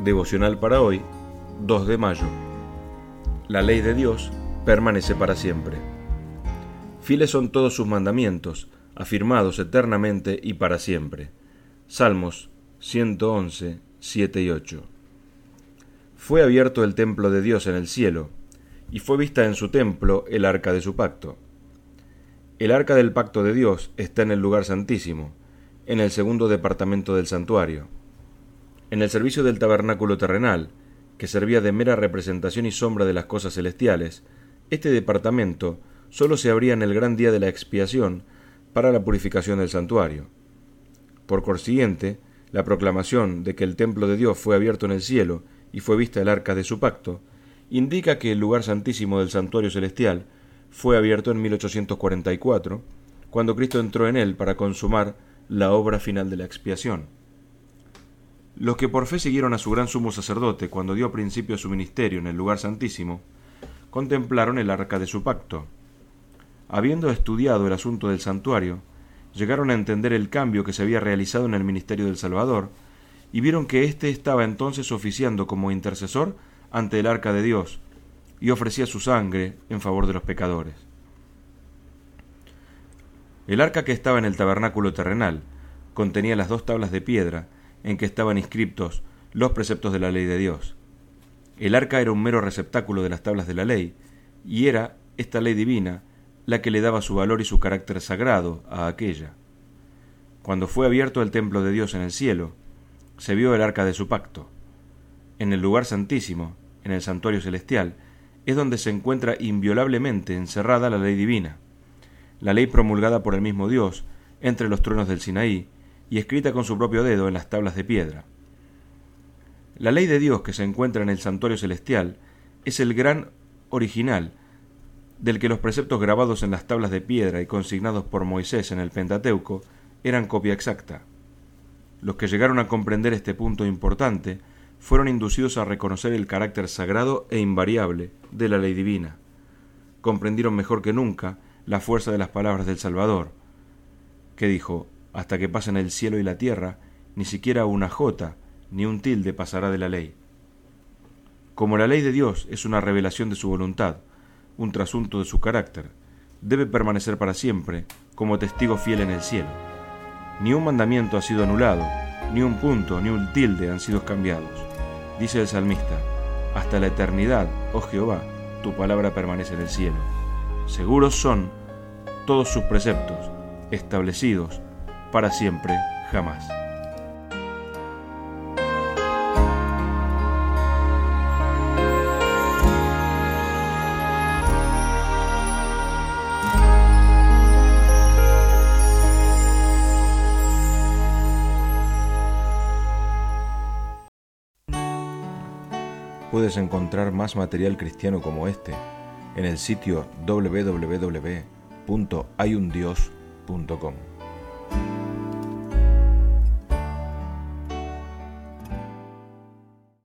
Devocional para hoy, 2 de mayo. La ley de Dios permanece para siempre. Fieles son todos sus mandamientos, afirmados eternamente y para siempre. Salmos 111, 7 y 8. Fue abierto el templo de Dios en el cielo, y fue vista en su templo el arca de su pacto. El arca del pacto de Dios está en el lugar santísimo, en el segundo departamento del santuario. En el servicio del tabernáculo terrenal, que servía de mera representación y sombra de las cosas celestiales, este departamento sólo se abría en el gran día de la expiación para la purificación del santuario. Por consiguiente, la proclamación de que el templo de Dios fue abierto en el cielo y fue vista el arca de su pacto, indica que el lugar santísimo del santuario celestial fue abierto en 1844, cuando Cristo entró en él para consumar la obra final de la expiación. Los que por fe siguieron a su gran sumo sacerdote cuando dio principio a su ministerio en el lugar santísimo, contemplaron el arca de su pacto. Habiendo estudiado el asunto del santuario, llegaron a entender el cambio que se había realizado en el ministerio del Salvador, y vieron que éste estaba entonces oficiando como intercesor ante el arca de Dios, y ofrecía su sangre en favor de los pecadores. El arca que estaba en el tabernáculo terrenal contenía las 2 tablas de piedra en que estaban inscriptos los preceptos de la ley de Dios. El arca era un mero receptáculo de las tablas de la ley, y era esta ley divina la que le daba su valor y su carácter sagrado a aquella. Cuando fue abierto el templo de Dios en el cielo, se vio el arca de su pacto. En el lugar santísimo, en el santuario celestial, es donde se encuentra inviolablemente encerrada la ley divina, la ley promulgada por el mismo Dios entre los truenos del Sinaí y escrita con su propio dedo en las tablas de piedra. La ley de Dios que se encuentra en el santuario celestial es el gran original del que los preceptos grabados en las tablas de piedra y consignados por Moisés en el Pentateuco eran copia exacta. Los que llegaron a comprender este punto importante fueron inducidos a reconocer el carácter sagrado e invariable de la ley divina. Comprendieron mejor que nunca la fuerza de las palabras del Salvador, que dijo: hasta que pasen el cielo y la tierra, ni siquiera una jota ni un tilde pasará de la ley. Como la ley de Dios es una revelación de su voluntad, un trasunto de su carácter, debe permanecer para siempre como testigo fiel en el cielo. Ni un mandamiento ha sido anulado, ni un punto ni un tilde han sido cambiados. Dice el salmista: hasta la eternidad, oh Jehová, tu palabra permanece en el cielo. Seguros son todos sus preceptos, establecidos para siempre, jamás. Puedes encontrar más material cristiano como este en el sitio www.hayundios.com.